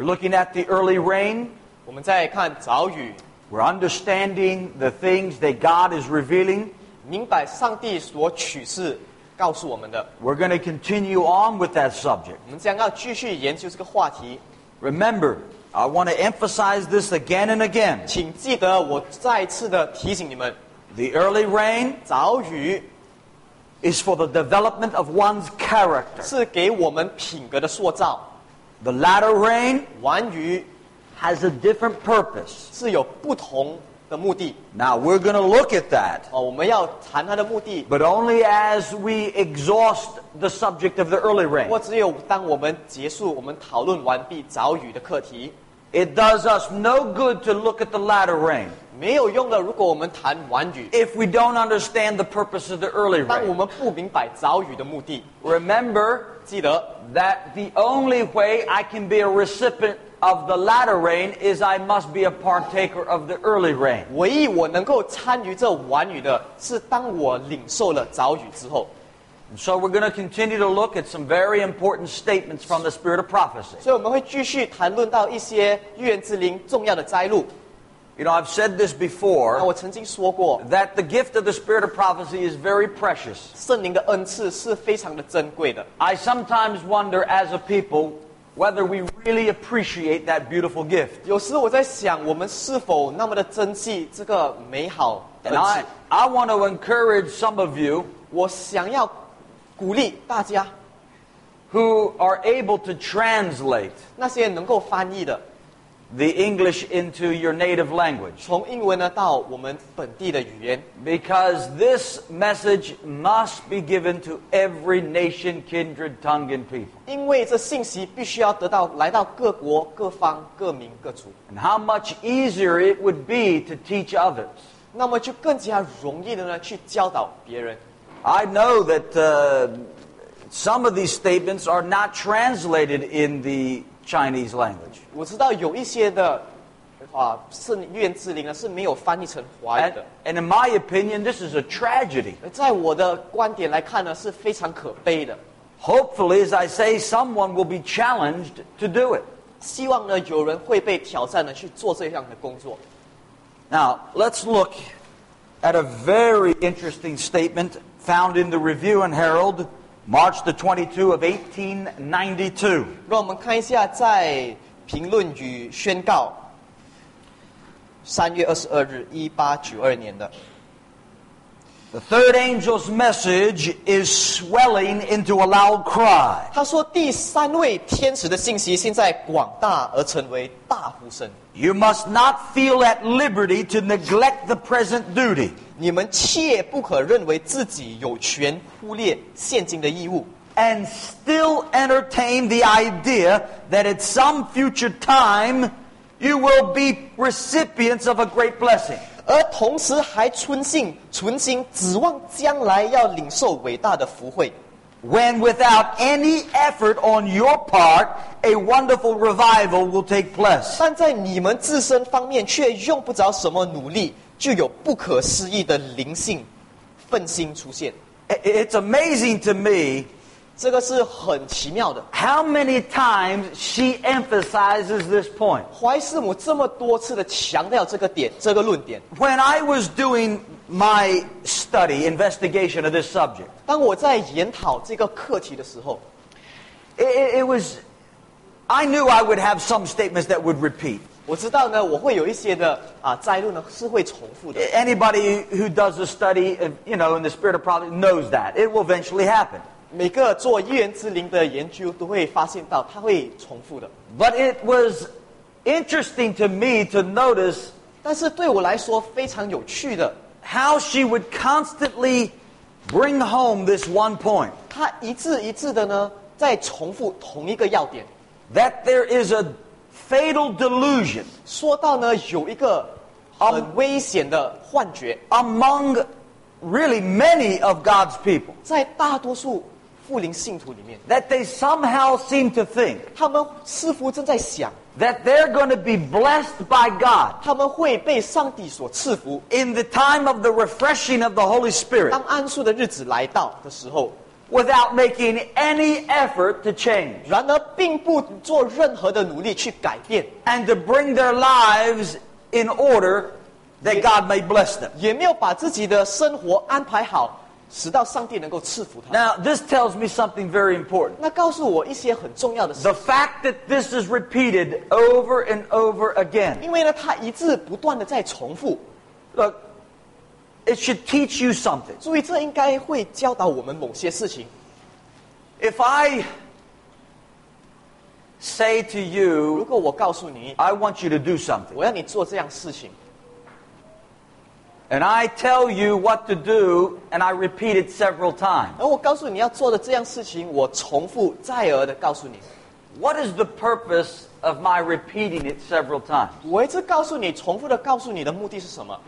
looking at the early rain. 我们在看早雨， We're understanding the things that God is revealing. 明白上帝所启示告诉我们的。 We're going to continue on with that subject. 我们将要继续研究这个话题。 Remember, I want to emphasize this again and again. 请记得，我再次的提醒你们， The early rain 早雨 is for the development of one's character. 是给我们品格的塑造， The latter rain 晚雨 has a different purpose. 是有不同的目的。 Now, we're going to look at that, 我们要谈它的目的， but only as we exhaust the subject of the early rain. 或只有当我们结束，我们讨论完毕早雨的课题， It does us no good to look at the latter rain 没有用的。如果我们谈晚雨， if we don't understand the purpose of the early 当我 rain. 们不明白早雨的目的， Remember 记得 that the only way I can be a recipient of the latter rain is I must be a partaker of the early rain. 唯一我能够参与这晚雨的，是当我领受了早雨之后。 And so we're going to continue to look at some very important statements from the spirit of prophecy. 所以我们会继续谈论到一些预言之灵重要的摘录。 You know, I've said this 那 before, 我曾经说过， that the gift of the spirit of prophecy is very precious. 圣灵的恩赐是非常的珍贵的。 I sometimes wonder as a people whether we really appreciate that beautiful gift. 有时我在想，我们是否那么的珍惜这个美好的 And 恩赐？ I want to encourage some of you 我想要鼓励大家， who are able to translate 那些能够翻译的， the English into your native language. 从英文呢到我们本地的语言， Because this message must be given to every nation, kindred, tongue, and people. 因为这信息必须要来到各国、各方、各民、各族， And how much easier it would be to teach others. 那么就更加容易的呢去教导别人。 I know that some of these statements are not translated in the Chinese language. 我知道有一些的圣预言之灵呢是没有翻译成华语 And, 的， and in my opinion, this is a tragedy. 而在我的观点来看呢是非常可悲的。 Hopefully, as I say, someone will be challenged to do it. 希望呢有人会被挑战呢去做这样的工作。 Now, let's look at a very interesting statement found in the Review and Herald, March the 22 of 1892. 让我们看一下在评论与宣告3月22日1892年的。 The third angel's message is swelling into a loud cry. 他说第三位天使的信息现在广大而成为大呼声。 You must not feel at liberty to neglect the present duty. 你们切不可认为自己有权忽略现今的义务， And still entertain the idea that at some future time you will be recipients of a great blessing. 而同时还存心指望将来要领受伟大的福惠。 When without any effort on your part, a wonderful revival will take place. 但在你们自身方面却用不着什么努力，就有不可思议的灵性奋心出现。 It's amazing to me 这个是很奇妙的。 how many times she emphasizes this point. 怀师母这么多次的强调这个点，这个论点。 When I was doing my study, investigation of this subject, 当我在研讨这个课题的时候， I knew I would have some statements that would repeat. 我知道呢，我会有一些的摘录呢是会重复的。 Anybody who does a study, in the spirit of prophecy knows that. It will eventually happen. 每个做预言之灵的研究都会发现到，它会重复的。 But it was interesting to me to notice 但是对我来说非常有趣的， how she would constantly bring home this one point. 它一字的呢在重复同一个要点， That there is a fatal delusion 说到呢有一个很危险的幻觉， among really many of God's people. 在大多数复灵信徒里面， That they somehow seem to think 他们似乎正在想， that they're going to be blessed by God 他们会被上帝所赐福。 in the time of the refreshing of the Holy Spirit. 当安舒的日子来到的时候， without making any effort to change 然而并不做任何的努力去改变， and to bring their lives in order that God may bless them. 也没有把自己的生活安排好，使到上帝能够赐福他。 Now, this tells me something very important. 那告诉我一些很重要的事 The，fact that this is repeated over and over again. 因为呢，他一直不断的在重复。 Look, it should teach you something. 注意，这应该会教导我们某些事情。 If I say to 如 you, 果我告诉你， I want you to do something, 我要你做这样事情， and I tell you what to do, and I repeat it several times, 而我告诉你要做的这样事情，我重复再而的告诉你， what is the purpose of my repeating it several times? 我一直告诉你，重复的告诉你的目的是什么？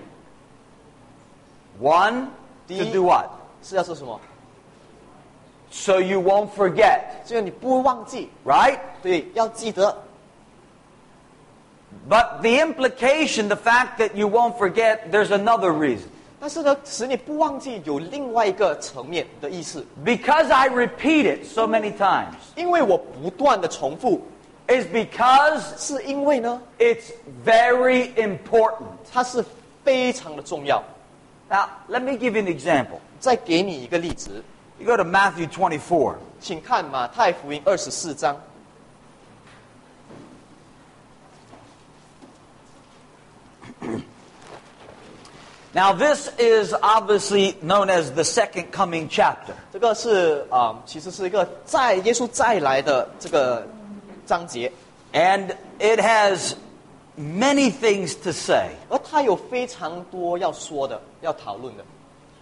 One, to do what? 是要做什么？ So you won't forget, 只有你不会忘记， right? 对，要记得。 But the implication, the fact that you won't forget, there's another reason. 但是呢，使你不忘记有另外一个层面的意思， Because I repeat it so many times, 因为我不断的重复， is because 是因为呢， it's very important. 它是非常的重要。 Now, let me give you an example. 再给你一个例子， You go to Matthew 24. 请看马太福音24章。 Now, this is obviously known as the second coming chapter. 这个是其实是一个耶稣再来的这个章节， And it has many things to say. 而它有非常多要说的、要讨论的。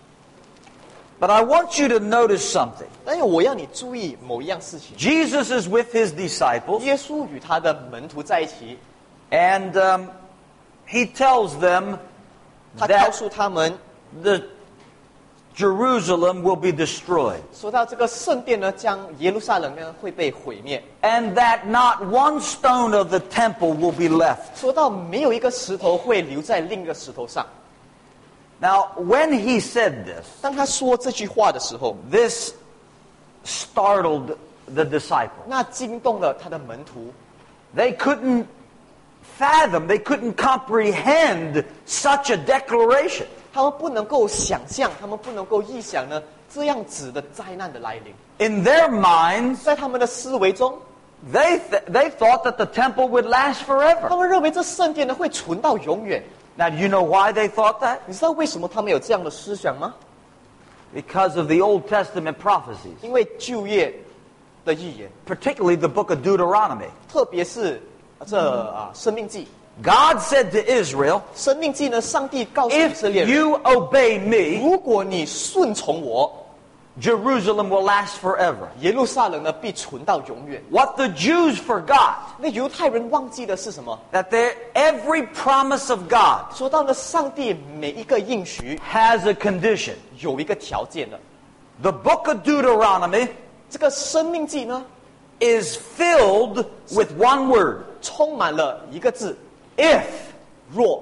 But I want you to notice something. 但是我要你注意某一样事情： Jesus is with his disciples, 耶稣与他的门徒在一起， and he tells them 他告 that 诉他们， the Jerusalem will be destroyed, 说到这个圣殿呢，将耶路撒冷呢会被毁灭， and that not one stone of the temple will be left. 说到没有一个石头会留在另一个石头上。 Now, when he said this, 当他说这句话的时候， this startled the disciples. 那惊动了他的门徒， They couldn't fathom, they couldn't comprehend such a declaration. 他们不能够想象，他们不能够臆想呢这样子的灾难的来临。 In their minds, 在他们的思维中， they thought that the temple would last 他 forever. 们认为这圣殿呢会存到永远。 Now, do you know why they thought that? 你知道为什么他们有这样的思想吗？ Because of the Old Testament prophecies, 因为旧约的预言， particularly the book of Deuteronomy. 特别是生命记。 God said to Israel, 生命记呢，上帝告诉以 if 色列人， you obey me, 如果你顺从我， Jerusalem will last forever. 耶路撒冷呢必存到永远。 What the Jews forgot, 那犹太人忘记的是什么？ that every promise of God 说到呢，上帝每一个应许 has a condition. 有一个条件的。 The book of Deuteronomy 这个生命记呢， is filled with one word, 充满了一个字 if. 若。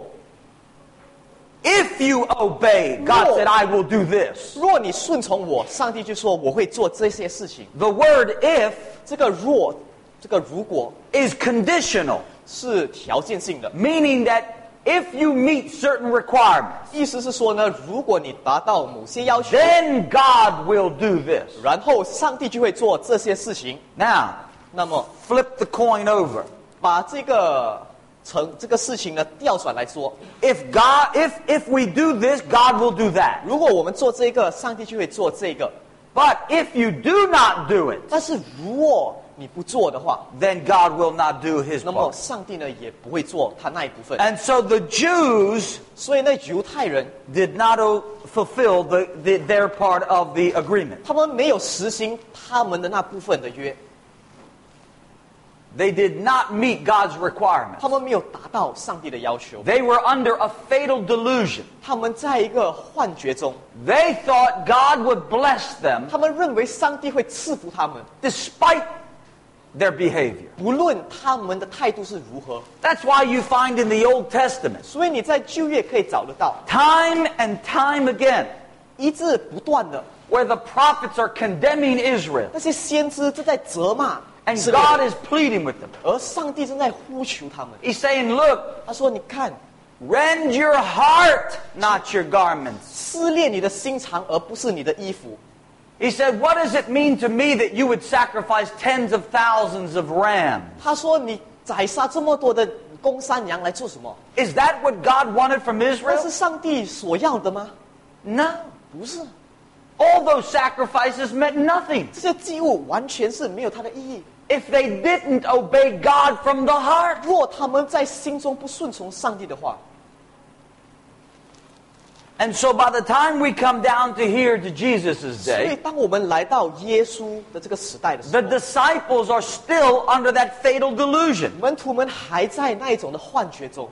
If you obey, God said, I will do this. 若你顺从我，上帝就说我会做这些事情。 The word if 这个若，这个如果 is conditional, 是条件性的， meaning that if you meet certain requirements, 意思是说呢，如果你达到某些要求， then God will do this. 然后上帝就会做这些事情。 Now, 那么 flip the coin over. 把这个事情呢调转来说， If we do this, God will do that. 如果我们做这个，上帝就会做这个。 But if you do not do it, 但是如果你不做的话， then God will not do his 那么 part. 上帝呢也不会做他那一部分。 And so the Jews 所以呢，犹太人 did not fulfill their part of the agreement. 他们没有实行他们的那部分的约， They did not meet God's requirements. 他们没有达到上帝的要求， They were under a fatal delusion. 他们在一个幻觉中， They thought God would bless them 他们认为上帝会赐福他们， despite their behavior. 不论他们的态度是如何。 That's why you find in the Old Testament, 所以你在旧约可以找得到， time and time again, 一直不断的 where the prophets are condemning Israel. 那些先知正在责骂 And 以色列 God 人， is pleading with them. 而上帝正在呼求他们。 He's saying, look, 他说：“你看， rend your heart, not your garments. 撕裂你的心肠，而不是你的衣服。” He said, what does it mean to me that you would sacrifice tens of thousands of rams? 他说：“你宰杀这么多的公山羊来做什么？ Is that what God wanted from 那 Israel? 是上帝所要的吗？ No. 不是， All those sacrifices meant nothing 这些祭物完全是没有它的意义。 if they didn't obey God from the heart. 若他们在心中不顺从上帝的话， And so by the time we come down to here to Jesus' 所以 day, 当我们来到耶稣的这个时代的时 the 候， disciples are still under that fatal delusion. 门徒们还在那一种的幻觉中，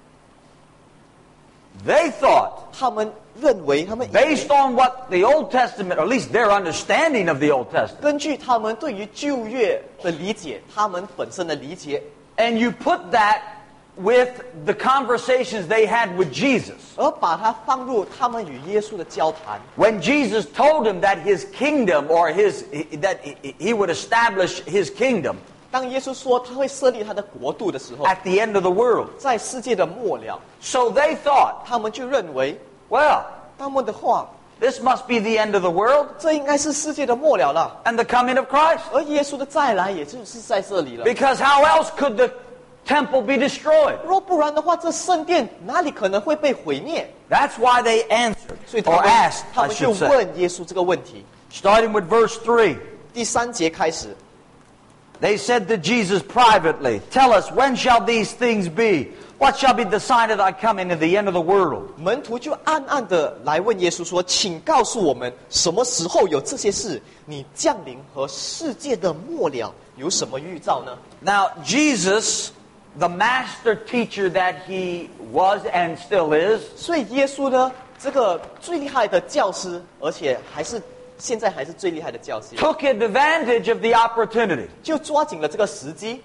They thought, 他们认为，他们以为 based on what the Old Testament, or at least their understanding of the Old Testament, 根据他们对于旧约的理解，他们本身的理解， and you put that with the conversations they had with Jesus. 而把它放入他们与耶稣的交谈。 When Jesus told him that his kingdom, or that he would establish his kingdom 当耶稣说他会设立他的国度的时候， at the end of the world. 在世界的末了， So they thought, 他们就认为 well, 他们的话， this must be the end of the world 这应该是世界的末了了。 and the coming of Christ. 而耶稣的再来，也就是在这里了。 Because how else could the temple be destroyed? 若不然的话，这圣殿哪里可能会被毁灭？ That's why they answered, 所以他 or 们 asked, 他 I 们就 should say. 问耶稣这个问题。 Starting with verse 3. 第3节开始， They said to Jesus privately, tell us, when shall these things be? What shall be the sign of thy coming and the end of the world? 门徒就暗暗的来问耶稣说：“请告诉我们，什么时候有这些事？你降临和世界的末了有什么预兆呢 Now, Jesus, the master teacher that he was and still is,？” 所以耶稣呢，这个最厉害的教师，而且现在还是最厉害的教师， took advantage of the opportunity. 就抓紧了这个时机。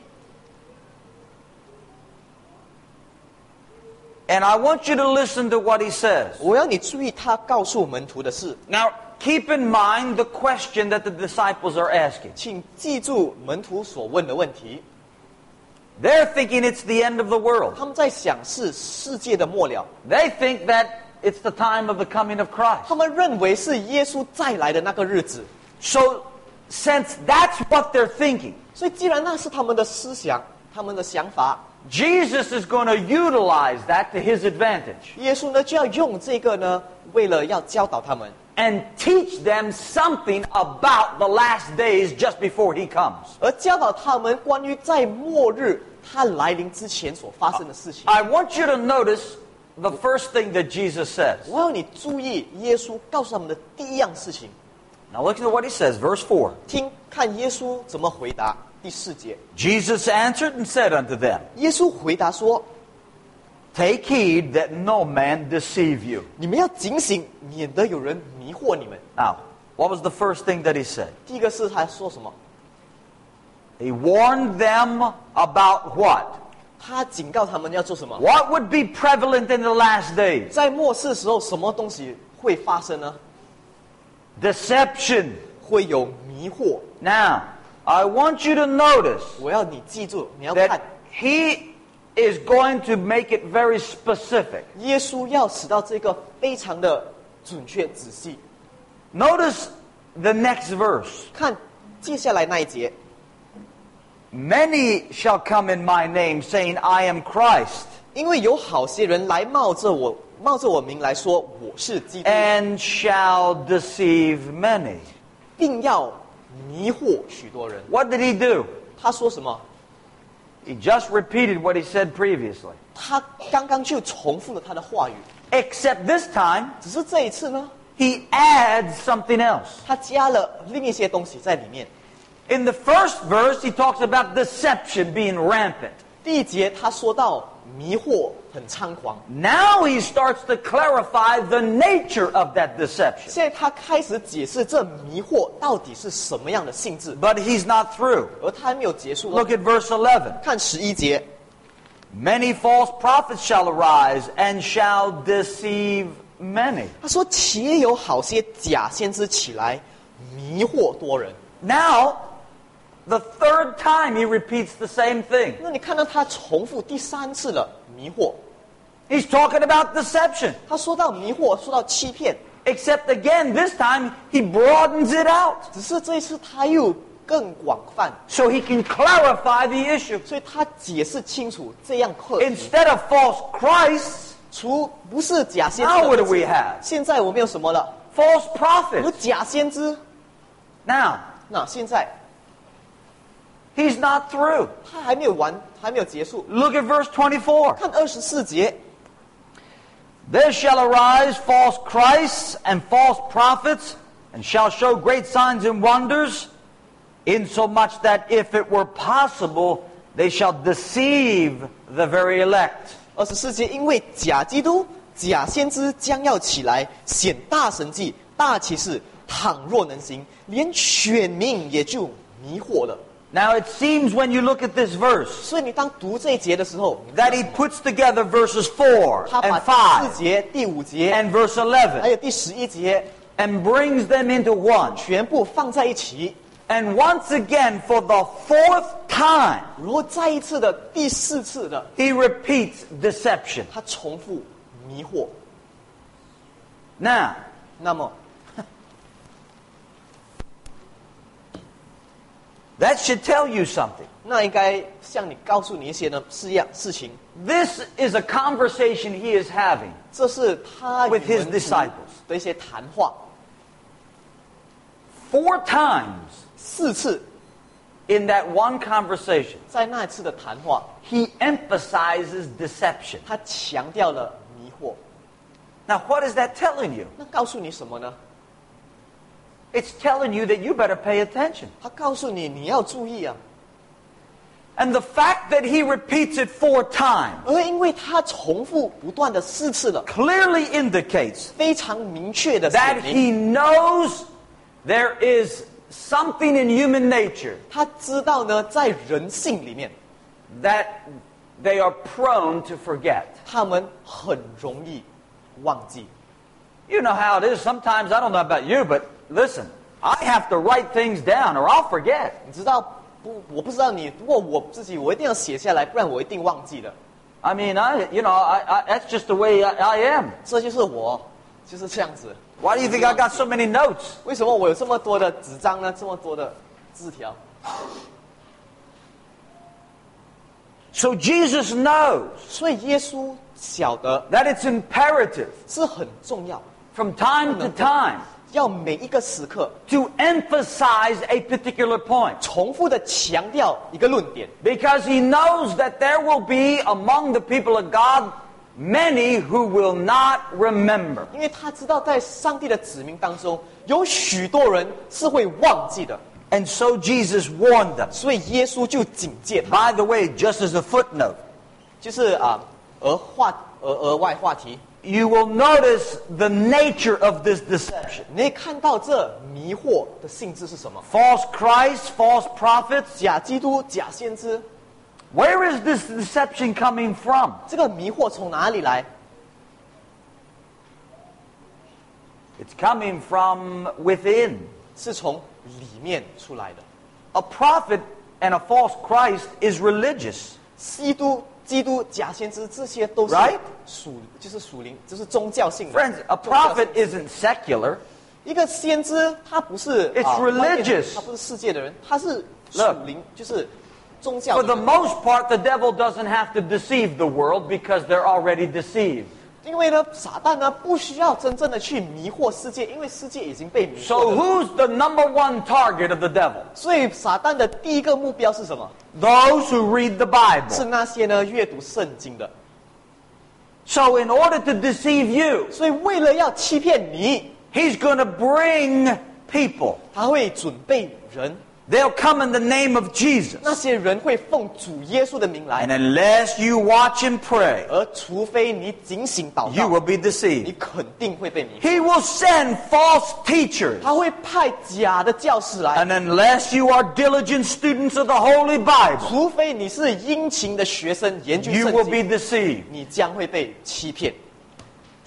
And I want you to listen to what he says. 我要你注意他告诉门徒的事， Now, keep in mind the question that the disciples are asking. 请记住门徒所问的问题。 They're thinking it's the end of the world. 他们在想是世界的末了， They think that it's the time of the coming of Christ. 他们认为是耶稣再来的那个日子。 So, since that's what they're thinking, 所以既然那是他们的思想，他们的想法， Jesus is going to utilize that to his advantage 耶稣呢就要用这个呢，为了要教导他们， and teach them something about the last days just before he comes. 而教导他们关于在末日他来临之前所发生的事情。 I want you to notice the first thing that Jesus says. 我要你注意耶稣告诉他们的第一样事情。 Now look at what he says, verse 4. 听看耶稣怎么回答。第4节， Jesus answered and said unto them, 耶稣回答说 Take heed that no man deceive you.：“ 你们要警醒，免得有人迷惑你们。 Now, what was the first thing that he said? ” 第一个是他说什么？ He warned them about what? 他警告他们要做什么？ What would be prevalent in the last days? 在末世时候，什么东西会发生呢？ Deception. 会有迷惑。 Now, I want you to notice 我要你记住，你要看 that he is going to make it very specific. 耶稣要使到这个非常的准确仔细。 Notice the next verse. 看接下来那一节， Many shall come in my name, saying, I am Christ, 因为有好些人来冒着我名来说我是基督， and shall deceive many. 并要迷惑许多人。 What did he do? 他说什么？ He just repeated what he said previously. 他刚刚就重复了他的话语， Except this time, 只是这一次呢， he adds something else. 他加了另一些东西在里面。 In the first verse, he talks about deception being rampant. 第一节他说到迷惑很猖狂， Now he starts to clarify the nature of that deception. 现在他开始解释这迷惑到底是什么样的性质， But he's not through. 而他还没有结束哦。 Look at verse 11. 看11节， Many false prophets shall arise and shall deceive many. 他说：“且有好些假先知起来，迷惑多人。” Now, the third time he repeats the same thing. 那你看到他重复第3次了迷惑。 He's talking about deception. 他说到迷惑，说到欺骗， Except again, this time he broadens it out 只是这一次他又更广泛， so he can clarify the issue. 所以他解释清楚这样课题。 Instead of false Christs, 不是假先知 now 的 what 日 do 子 we have? 现在我们有什么了？ False 有 prophets. 假先知。 Now, 那现在 he's not through. 他还没有完，还没有结束。 Look at verse 24. 看24节， There shall arise false Christs and false prophets, and shall show great signs and wonders, insomuch that if it were possible, they shall deceive the very elect. 24节，因为假基督、假先知将要起来，显大神迹、大奇事，倘若能行，连选民也就迷惑了。 Now it seems when you look at this verse 所以你当读这一节的时候， that he puts together verses 4 他把 and 第4 5 节、第5节， and verse 还 11 有第11节， and brings them into one. 全部放在一起， And once again, for the 4th time, 然后再一次的第4次的， he repeats deception. 他重复迷惑。 Now, 那么 that should tell you something. 那应该向你告诉你一些事情。 This is a conversation he is having 这是他与 with his 门徒 disciples. 的一些谈话。 4 times 4次， in that one conversation, 在那一次的谈话， he emphasizes deception. 他强调了迷惑。 Now, what is that telling you? 那告诉你什么呢？ It's telling you that you better pay attention. 他告诉你你要注意啊。 And the fact that he repeats it 4 times 而因为他重复不断的4次了， clearly indicates 非常明确的 that 显明， he knows there is something in human nature 他知道呢，在人性里面， that they are prone to forget. 他们很容易忘记。 You know how it is. Sometimes, I don't know about you, but listen, I have to write things down or I'll forget. 你知道不？我不知道你，不过我自己我一定要写下来，不然我一定忘记了。 I mean, that's just the way I am. 这就是我，就是这样子。 Why do you think I got so many notes? 为什么我有这么多的纸张呢？这么多的字条？ So Jesus knows 所以耶稣晓得 that it's imperative 是很重要， from time to time 要每一个时刻 to emphasize a particular point. 重复的强调一个论点， Because he knows that there will be among the people of God many who will not remember. 因为他知道在上帝的子民当中有许多人是会忘记的， And so Jesus warned them. 所以耶稣就警戒他， By the way, just as a footnote, 就是额外话题， you will notice the nature of this deception. 你可以看到这迷惑的性质是什么？ False Christ, false prophets. 假基督、假先知， Where is this deception coming from? 这个迷惑从哪里来？ It's coming from within. 是从里面出来的。 A prophet and a false Christ is religious. 基督、假先知这些都是 Right? 属灵，就是宗教性的。 Friends, a 宗教性 prophet isn't secular. 一个先知，他不是 It's 外面的 religious. 他不是世界的人，他是属 Look. 灵，就是宗教 For 的 the 人。 most part, the devil doesn't have to deceive the world because they're already deceived. 因为呢，撒旦呢不需要真正的去迷惑世界，因为世界已经被迷 So 惑了。 who's the number one target of the devil? 所以撒旦的第一个目标是什么？ Those who read the 是 Bible. 那些呢阅读圣经的。 So in order to deceive you, 所以为了要欺骗你， he's going to bring people. 他会准备人， They'll come in the name of Jesus. 那些人会奉主耶稣的名来 And，unless you watch and pray, 而除非你警醒祷 you will 告， be 你 deceived. 肯定会被迷惑。 He will send false teachers. 他会派假的教师来， And unless you are diligent students of the Holy Bible, 除非你是殷勤的学生研究 you 圣 will be 经， deceived. 你将会被欺骗。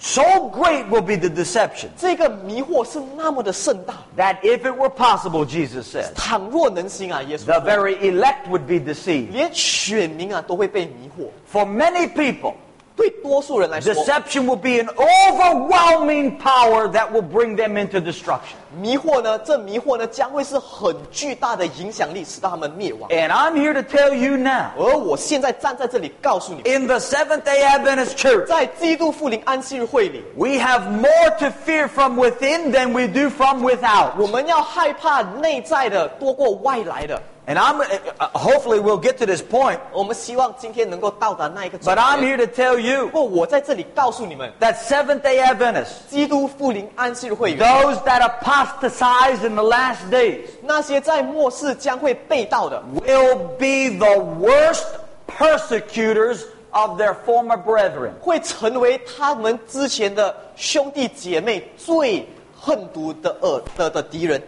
So great will be the deception 这个迷惑是那么的盛大， that if it were possible, Jesus said, 倘若能行啊，耶稣 the 说， very elect would be deceived. 连选民啊都会被迷惑。 For many people, 对多数人来说， deception will be an overwhelming power that will bring them into destruction. 迷惑呢，这迷惑呢将会是很巨大的影响力，使到他们灭亡。 And I'm here to tell you now, 而我现在站在这里告诉你们， in the Seventh-day Adventist Church, 在基督复临安息日会里， we have more to fear from within than we do from without. 我们要害怕内在的多过外来的。 And hopefully we'll get to this point, 我们希望今天能够到达那一个终 but I'm 点。 here to tell you 不过我在这里告诉你们， that Seventh-day Adventists, 基督复临安息日会员， those that apostatize in the last days, 那些在末世将会被盗的， will be the worst persecutors of their former brethren. 会成为他们之前的兄弟姐妹最恨毒的敌人。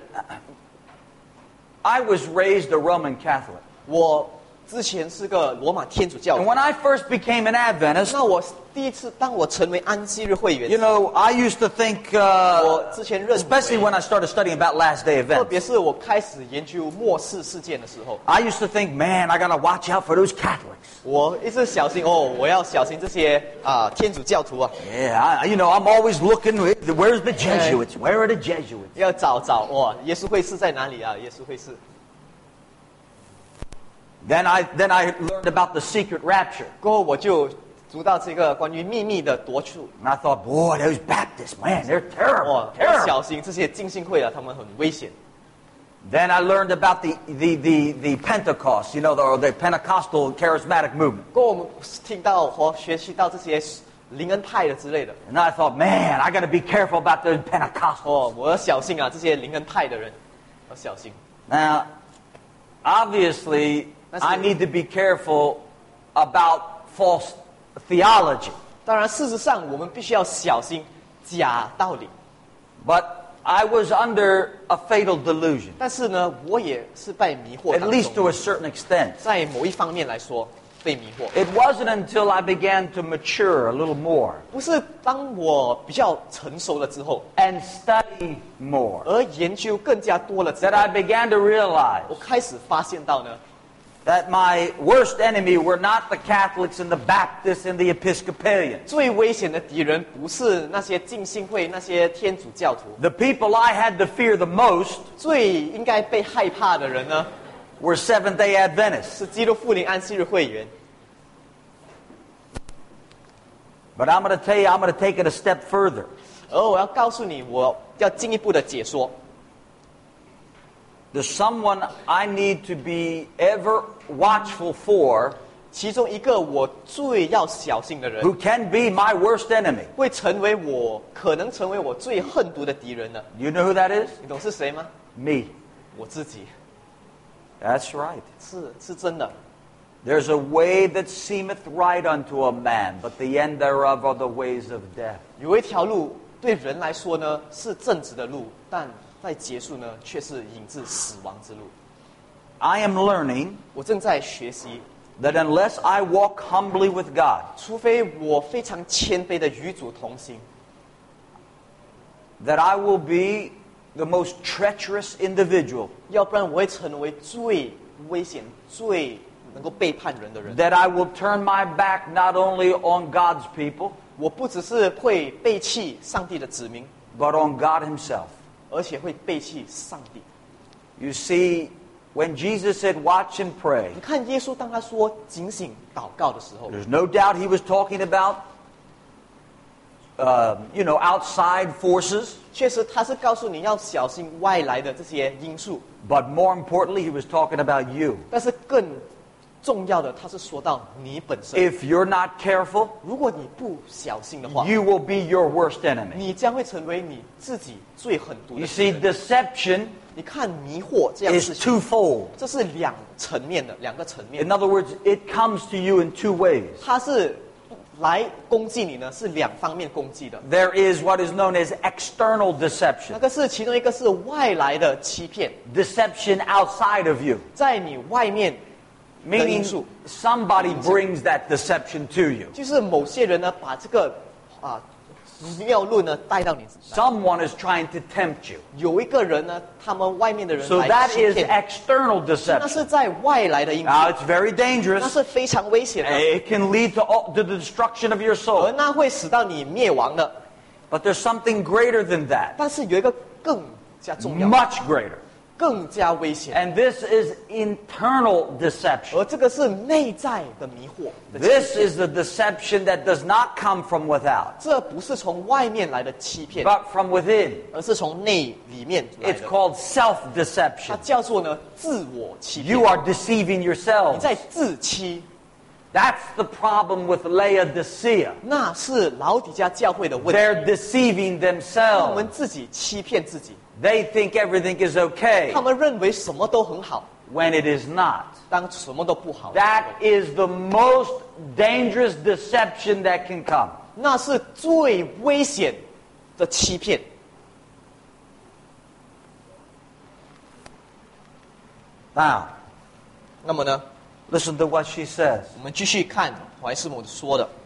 I was raised a Roman Catholic. 我之前是个罗马天主教 And 徒， when I first became an Adventist, 那我第一次当我成为安息日会员， you know, I used to think, 我之前认 especially 为， when I started studying about last day 特 events, 别是我开始研究末世事件的时候， I used to think, man, I got to watch out for those Catholics. 我一直小心我要小心这些天主教徒啊， Yeah, I'm always looking, where's the Jesuits? Where are the Jesuits? 要找哇，耶稣会士在哪里啊？耶稣会士。 Then I learned about the secret rapture. 过后我就读到这个关于秘密的夺取， And I thought, boy, those Baptists, man, they're terrible, 哇，要 terrible. 小心这些浸信会啊，他们很危险。 Then I learned about the Pentecost, you know, the Pentecostal charismatic movement. 过后我们听到和学习到这些灵恩派的之类的， And I thought, man, I got to be careful about those Pentecostals. 我要小心啊，这些灵恩派的人要小心。 Now, obviously, I need to be careful about false theology. 当然，事实上我们必须要小心假道理。 But I was under a fatal delusion, 但是呢，我也是被迷惑 at 当 least to 中， a certain extent. 在某一方面来说被迷惑。 It wasn't until I began to mature a little more 不是当我比较成熟了之后， and study more 而研究更加多了之 that I 后， began to realize 我开始发现到呢， that my worst enemy were not the Catholics and the Baptists and the Episcopalians. 最危险的敌人不是那些浸信会、那些天主教徒， The people I had to fear the most 最应该被害怕的人呢， were Seventh-day Adventists. 是基督复临安息日会员。 But I'm going to tell you, I'm going to take it a step further. 而我要告诉你，我要进一步的解说。 There's someone I need to be ever watchful for 其中一个我最要小心的人， who can be my worst enemy. 会可能成为我最恨毒的敌人呢？ You know who that is? 你懂是谁吗？ Me. 我自己， That's right. 是真的。 There's a way that seemeth right unto a man, but the end thereof are the ways of death. 有一条路对人来说呢是正直的路，但在结束呢却是引致死亡之路。 I am learning 我正在学习， that unless I walk humbly with God, 除非我非常谦卑的与主同行， that I will be the most treacherous individual, 要不然我会成为最危险、最能够背叛人的人。 that I will turn my back not only on God's people, 我不只是会背弃上帝的子民， but on God himself. 而且会背弃上帝。 You see, when Jesus said, watch and pray, 你看耶稣当他说警醒祷告的时候， there's no doubt he was talking about, outside forces, 确实他是告诉你要小心外来的这些因素， but more importantly, he was talking about you. 但是更重要的，他是说到你本身。 If you're not careful, 如果你不小心的话， you will be your worst enemy. 你将会成为你自己最狠毒 You 的敌 see, 人。 deception 你看迷惑这样的 is 事情， twofold. 这是两个层面 In。other words, it comes to you in two ways. 它是来攻击你呢，是两方面攻击的。 There is what is known as external 那 deception, 个是其中一个是外来的欺骗， deception outside of you, 在你外面 meaning somebody brings that deception to you. 就是某些人呢把这个谬论呢带到你身上。 Someone is trying to tempt you. 有一个人呢，他们外面的人 So 来 that 欺 is 骗， external 那 deception. 是在外来的因素， Now, it's very 那 dangerous. 是非常危险的， It can lead to the destruction of your 而 soul. 那会使到你灭亡的。 But there's something greater than that, 但是有一个更加重要、 much greater. 更加危险， And this is internal deception. 而这个是内在的迷惑的欺 This 骗。 is the deception that does not come from without, 这不是从外面来的欺骗， but from within. 而是从内里面来 It's 的。 called 它 self-deception. 叫做呢自我欺骗。 You are deceiving 你 yourself. 在自欺， That's the problem with Laodicea. 那是老底嘉教会的问题。 They're deceiving 他们 themselves. 自己欺骗自己， They think everything is okay 他们认为什么都很好， when it is not. 当什么都不好。 That is the most dangerous deception that can come. 那是最危险的欺骗。 Now, 那么呢， listen to what she says. 我们继续看怀斯母说的。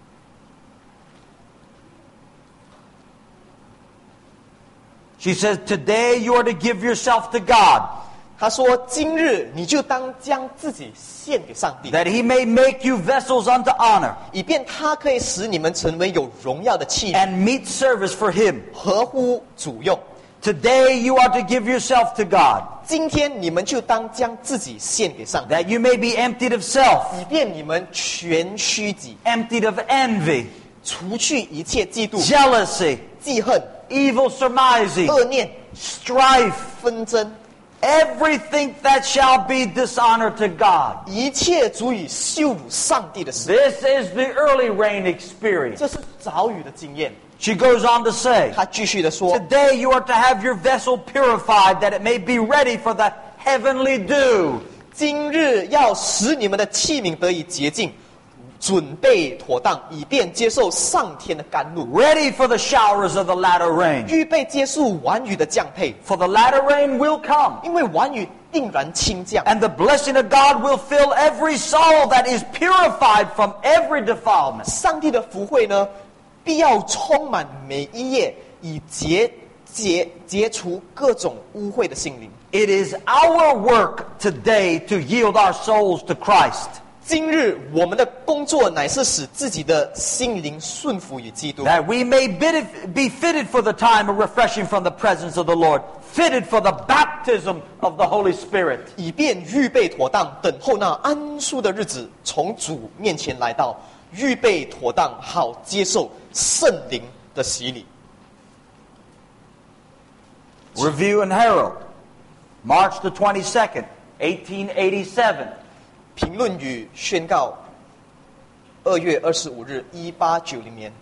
She says, today you are to give yourself to God, 他说：“今日你就当将自己献给上帝， that he may make you vessels unto honor 以便他可以使你们成为有荣耀的器皿， and meet service for him. 合乎主用。 Today you are to give yourself to God, 今天你们就当将自己献给上帝， that you may be emptied of self, 以便你们全虚己， emptied of envy, 除去一切嫉妒、 jealousy, 记恨、 evil surmising, 恶念、 strife, 纷争， everything that shall be dishonor to God. 一切足以羞辱上帝的事。 This is the early rain experience. 这是早语的经验。 She goes on to say, 他继续的说： today you are to have your vessel purified that it may be ready for the heavenly dew. 今日要使你们的器皿得以洁净，准备妥当，以便接受上天的甘露， Ready for the showers of the latter rain. 预备接受晚雨的降配， For the latter rain will come, 因为晚雨定然倾降， and the blessing of God will fill every soul that is purified from every defilement. 上帝的福惠呢，必要充满每一页，以解除各种污秽的心灵。 It is our work today to yield our souls to Christ, 今日我们的工作乃是使自己的心灵顺服于基督， that we may be fitted for the time of refreshing from the presence of the Lord, fitted for the baptism of the Holy Spirit. 以便预备妥当，等候那安舒的日子从主面前来到，预备妥当，好接受圣灵的洗礼。 Review and Herald, March the 22nd, 1887. 评论语宣告，2月25日，1890年，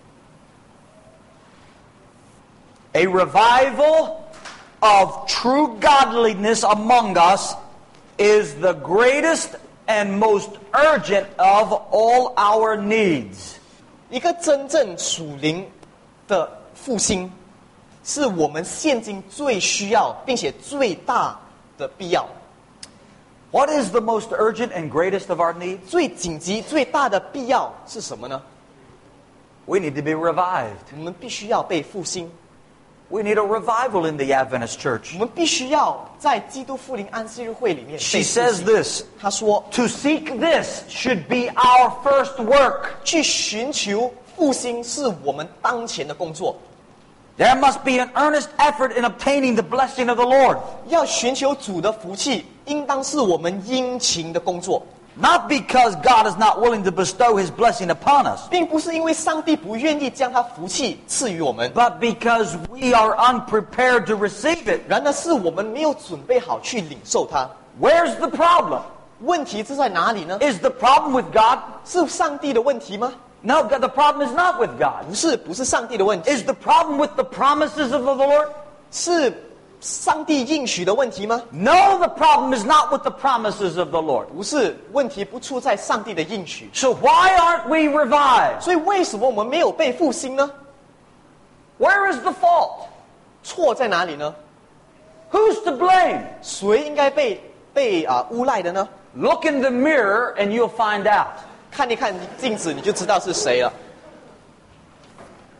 A revival of true godliness among us is the greatest and most urgent of all our needs. 一个真正属灵的复兴，是我们现今最需要并且最大的必要。 What is the most urgent and greatest of our needs? 最紧急、最大的必要是什么呢？ We need to be revived. 我们必须要被复兴， We need a revival in the Adventist church. 我们必须要在基督复临安息日会里面被 She 复 says 兴。 this, 他说， to seek this should be our first work. 去寻求复兴是我们当前的工作， There must be an earnest effort in obtaining the blessing of the Lord. 要寻求主的福气，应当是我们殷勤的工作， Not because God is not willing to bestow His blessing upon us, 并不是因为上帝不愿意将他福气赐予我们， but because we are unprepared to receive it. 然而是我们没有准备好去领受它。 Where's the problem? 问题是在哪里呢？ Is the problem with God? 是上帝的问题吗？ No, the problem is not with God. 不是上帝的问题， Is the problem with the promises of the Lord? 是上帝应许的问题吗？ No, the problem is not with the promises of the Lord. 不是，问题不出在上帝的应许。 So why aren't we revived? 所以为什么我们没有被复兴呢？ Where is the fault? 错在哪里呢？ Who's to blame? 谁应该被诬赖的呢？ Look in the mirror and you'll find out. 看一看镜子，你就知道是谁了。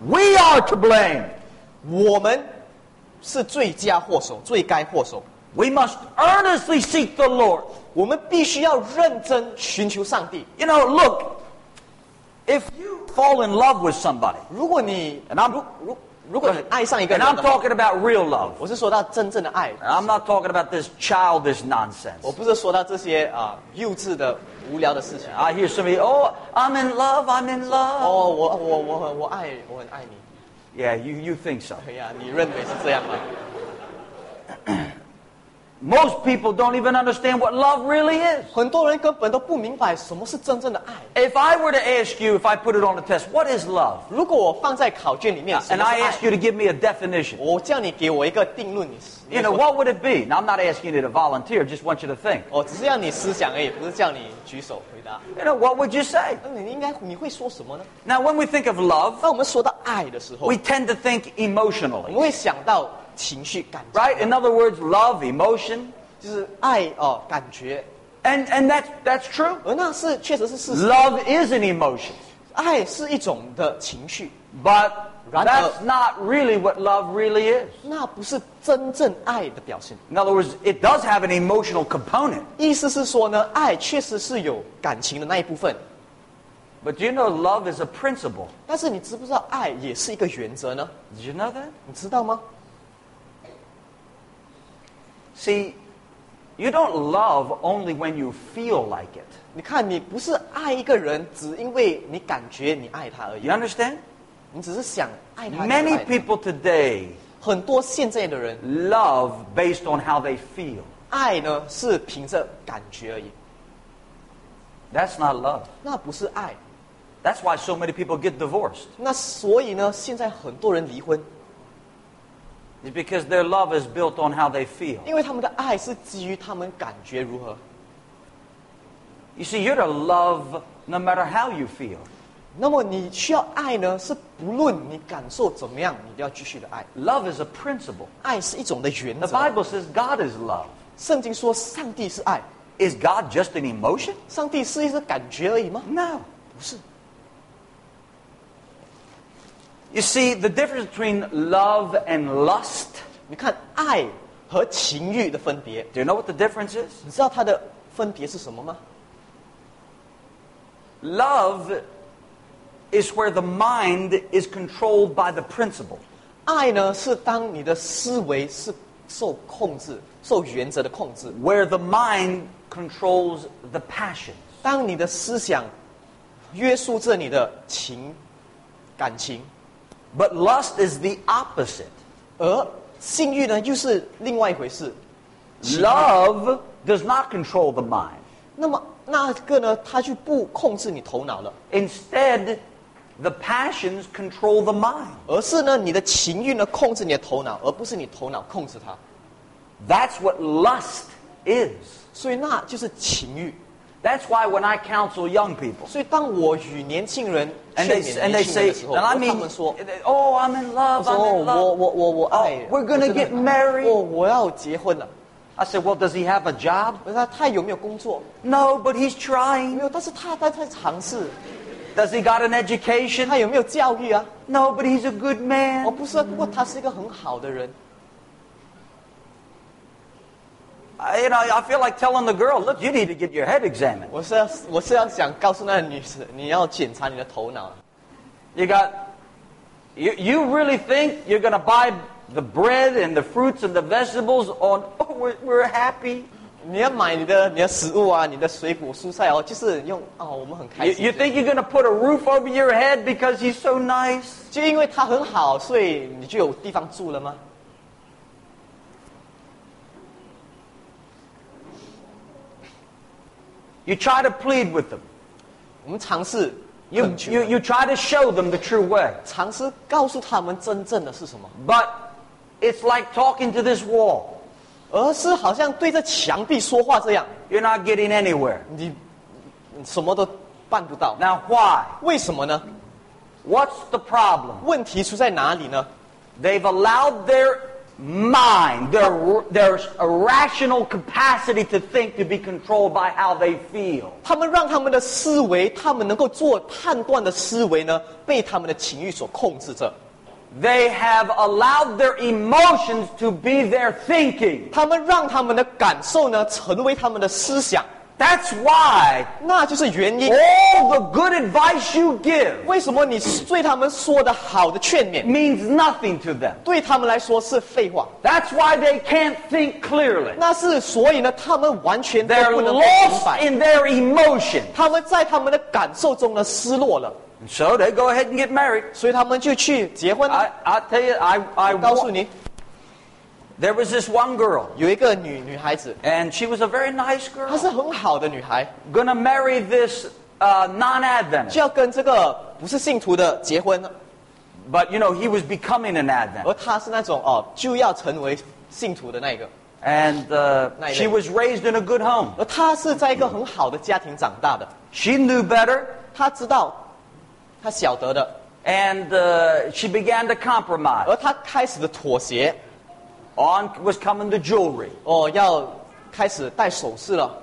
We are to blame. 我们是最佳祸首，最该祸首。 We must earnestly seek the Lord. 我们必须要认真寻求上帝。 You know, look, if you fall in love with somebody, 如果你 and I'm, 如果你爱上一个 and 人 I'm 的话， talking about real love. 我是说到真正的爱， And I'm not talking about this childish nonsense. 我不是说到这些幼稚的、无聊的事情。 I hear somebody, oh, I'm in love, I'm in love. 哦，我爱，我很爱你。 Yeah, you think so. 哎呀，你认为是这样吗？ Most people don't even understand what love really is. 很多人根本都不明白什么是真正的爱。 If I were to ask you, if I put it on a test, what is love? 如果我放在考卷里面，什 And 么是 I 爱 ask？you to give me a definition. 我叫你给我一个定论， You know, what would it be? Now, I'm not asking you to volunteer, just want you to think. 我只是要你思想而已，不是叫你举手回答。 You know, what would you say? 那你会说什么呢？ Now, when we think of love, 当我们说到爱的时候， we tend to think 我 emotionally, 们会想到情绪感觉， right? In other words, love, emotion. 就是爱感觉， And that's true. 而那是确实是事实。 Love is an emotion. 爱是一种的情绪， But Right. that's not really what love really is. 那不是真正爱的表现。 In other words, it does have an emotional component. 意思是说呢，爱确实是有感情的那一部分， But do you know love is a principle? 但是你知不知道爱也是一个原则呢？ Did you know that? 你知道吗？ See, you don't love only when you feel like it. 你看，你不是爱一个人，只因为你感觉你爱他而已 You，understand? 你只是想爱他。 Many 你就爱他 people today 很多现在的人 love based on how they feel. 爱呢是凭着感觉而已， That's not love. 那不是爱。 That's why so many people get divorced. 那所以呢，现在很多人离婚， It's because their love is built on how they feel. 因为他们的爱是基于他们感觉如何。 You see, you're to love no matter how you feel. 那么你需要爱呢，是不论你感受怎么样，你都要继续的爱。 Love is a principle. 爱是一种的原 The 则。 Bible says God is love. 圣经说上帝是爱， Is God just an emotion? 上帝是一个感觉而已吗？ No. 不是。 You see, the difference between love and lust, 你看爱和情欲的分别， do you know what the difference is? 你知道它的分别是什么吗？ Love is where the mind is controlled by the principle. 爱呢，是当你的思维是受控制、受原则的控制， Where the mind controls the passions. 当你的思想约束着你的感情， But lust is the opposite. 而性欲呢，又是另外一回事。 Love does not control the mind. 那么那个呢，它就不控制你头脑了， Instead, the passions control the mind. 而是呢，你的情欲呢控制你的头脑，而不是你头脑控制它。 That's what lust is. 所以那就是情欲。 That's why when I counsel young people, 所以当我与年轻人 and 劝 they 勉 and 年 they 轻 say, 人的时候， and I 他 mean, 们说， oh, I'm in love, 说 I'm in love. 我爱 Oh, we're gonna 我真的 get married. 我要结婚了。 I said, well, does he have a job? 我说他有没有工作？ No, but he's 没 trying. 有，但是他在尝试。 Does he got an education? 他有没有教育啊？ No, but he's a good 我 man. 不是，不过他是一个很好的人。 I feel like telling the girl, look, you need to get your head examined. 我是要想告诉那个女士，你要检查你的头脑。 You really think you're going to buy the bread and the fruits and the vegetables on, oh, we're happy? 你要买你的食物啊，你的水果蔬菜哦，就是用我们很开 You, 心。 you think you're going to put a roof over your head because he's so nice? 就因为他很好，所以你就有地方住了吗？ You try to plead with them. 我们尝试 You 恳求 you try to show them the true way. 尝试告诉他们真正的是什么， But it's like talking to this wall. 而是好像对着墙壁说话这样， You're not getting anywhere. 你什么都办不到。 Now, why? 为什么呢？ What's the problem? 问题出在哪里呢？ They've allowed their mind, their irrational capacity to think, to be controlled by how they feel. 他们让他们的思维，他们能够做判断的思维呢，被他们的情欲所控制着。 They have allowed their emotions to be their thinking. 他们让他们的感受呢，成为他们的思想。 That's why 那就是原因。 all the good advice you give 为什么你对他们说的好的劝勉， means nothing to them. 对他们来说是废话？ That's why they can't think clearly. 那是所以呢，他们完全都 They're 不能够明 lost 白， in their emotion. 他们在他们的感受中呢失落了， And so they go ahead and get married. 所以他们就去结婚了。 I'll tell you, 我告诉你， there was this one girl, 有一个女孩子， and she was a very nice 她 girl, 是很好的女孩， gonna marry this non-Adventist. 就要跟这个不是信徒的结婚， But, you know, he was becoming an Adventist. 而她是那种就要成为信徒的那一个， And she was raised in a good home. 而她是在一个很好的家庭长大的， She knew better, 她知道，她晓得的， and she began to compromise. 而她开始的妥协， On was coming the jewelry. 要开始戴首饰了。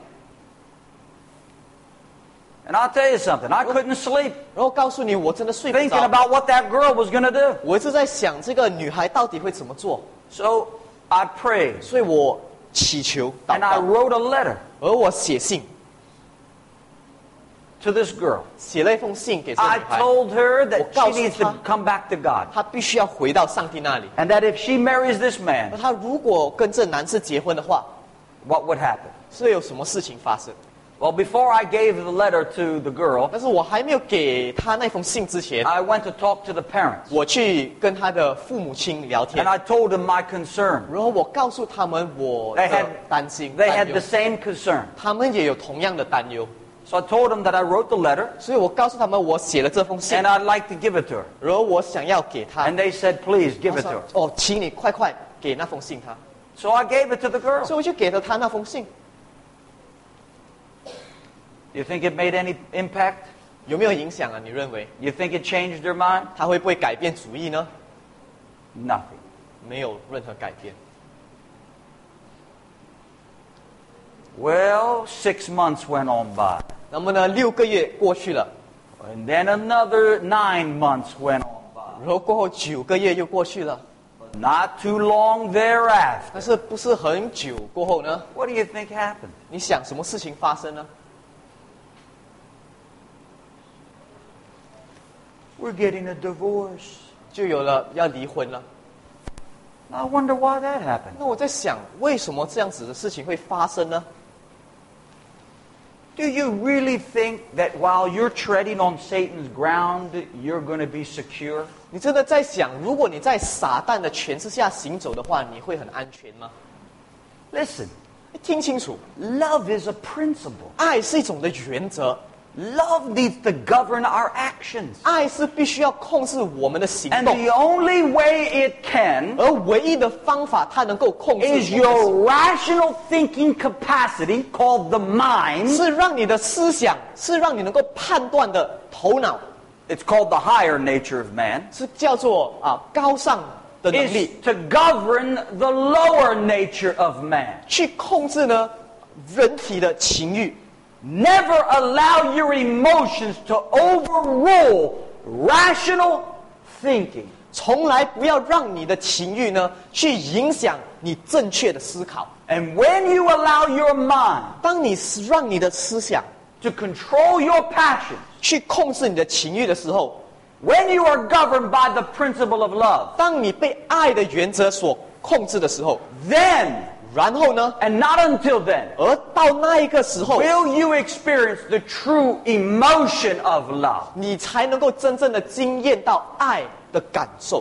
And I'll tell you something, I couldn't sleep 然后告诉你，我真的睡不 thinking 着。 about what that girl was going to do. 我一直在想这个女孩到底会怎么做， So I prayed, 所以我祈求祷 and I 告， wrote a letter 而我写信， to this girl. 写了一封信给这个 I 女孩， told her that she 我告诉 needs to 她 come back to God. 她必须要回到上帝那里。 And that if she marries this 而 man, 她如果跟这男士结婚的话， what would happen? 是有什么事情发生？ Well, before I gave the letter to the girl, 但是我还没有给她那封信之前， I went to talk to the parents. 我去跟她的父母亲聊天 And，I told them my concern. 然后我告诉他们我 They 的 had, 担心、 they 担 had 忧 the，same concern. 他们也有同样的担忧， So I told them that I wrote the letter, 所以我告诉他们我写了这封信 and，I'd like to give it to her. 然后我想要给她。 And they said, please give 他 it to 说 her. 哦，请你快快给那封信他。 So I gave it to the girl. 所以我就给了他那封信。 You think it made any impact? 有没有影响啊？你认为 You think it changed her mind? 他会不会改变主意呢？ Nothing. 没有任何改变。 Well, 6 months went on by. 那么呢，6个月过去了， And then another 9 months went on by. 然后过后9个月又过去了， Not too long thereafter. 但是不是很久过后呢？ What do you think happened? 你想什么事情发生呢？ We're getting a divorce. 就有了要离婚了。 I wonder why that happened. 那我在想，为什么这样子的事情会发生呢？ Do you really think that while you're treading on Satan's ground, you're going to be secure? 你真的在想，如果你在撒旦的权势下行走的话，你会很安全吗？ Listen, 听清楚， love is a principle. 爱是一种的原则， Love needs to govern our actions. 爱是必须要控制我们的行 And 动， the only way it can 而唯一的方法，它能够控制 is 我们的行 your rational thinking capacity called the mind. 是让你的思想，是让你能够判断的头脑， It's called the higher nature of man. 是叫做高尚的能 Is 力， to govern the lower nature of man. 去控制呢人体的情欲。 Never allow your emotions to overrule rational thinking. 从来不要让你的情欲呢去影响你正确的思考。 And when you allow your mind 当你让你的思想 to control your passions, 去控制你的情欲的时候， when you are governed by the principle of love, 当你被爱的原则所控制的时候， then, 然后呢， and not until then, 而到那一个时候， will you experience the true emotion of love. 你才能够真正的经验到爱的感受。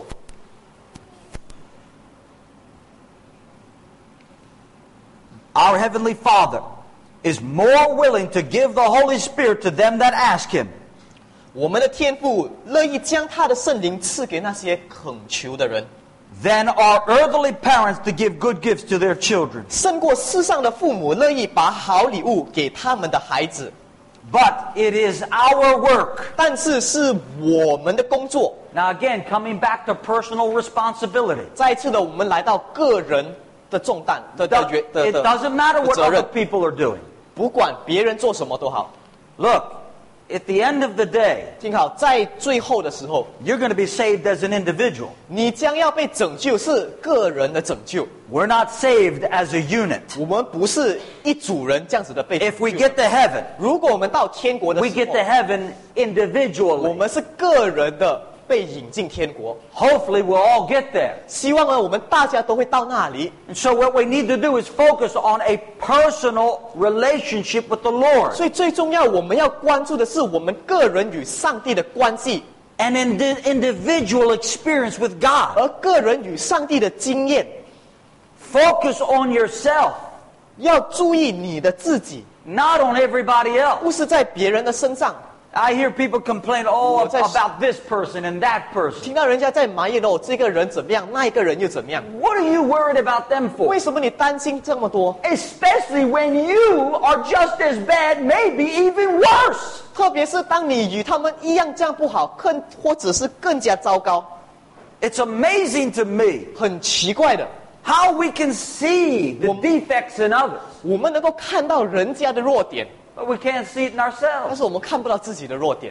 Our Heavenly Father is more willing to give the Holy Spirit to them that ask Him 我们的天父乐意将他的圣灵赐给那些恳求的人， than are earthly parents to give good gifts to their children. 胜过世上的父母乐意把好礼物给他们的孩子。 But it is our work. 但是是我们的工作。 Now again, coming back to personal responsibility. 再一次的，我们来到个人的重担的 It doesn't matter what 责任 other people are doing. 不管别人做什么都好。 Look, at the end of the day, 听好，在最后的时候， you're going to be saved as an individual. 你将要被拯救，是个人的拯救。 We're not saved as a unit. 我们不是一组人这样子的被拯 If we 救。 get to heaven, 如果我们到天国的 we 时 get to 候， heaven 我 individually. 们是个人的被引进天国。 Hopefully we'll all get there. 希望呢，我们大家都会到那里。 And so what we need to do is focus on a personal relationship with the Lord. 所以最重要，我们要关注的是我们个人与上帝的关系， An individual experience with God. 而个人与上帝的经验。 Focus on yourself, 要注意你的自己， not on everybody else. 不是在别人的身上。 I hear people complain, oh, Well, that's- about this person and that person. 听到人家在埋怨哦，这个人怎么样，那一个人又怎么样？ What are you worried about them for? 为什么你担心这么多？ Especially when you are just as bad, maybe even worse. 特别是当你与他们一样这样不好，或者是更加糟糕， It's amazing to me 很奇怪的， how we can see the defects in others, 我们能够看到人家的弱点， but we can't see it in 但 ourselves. 是我们看不到自己的弱点。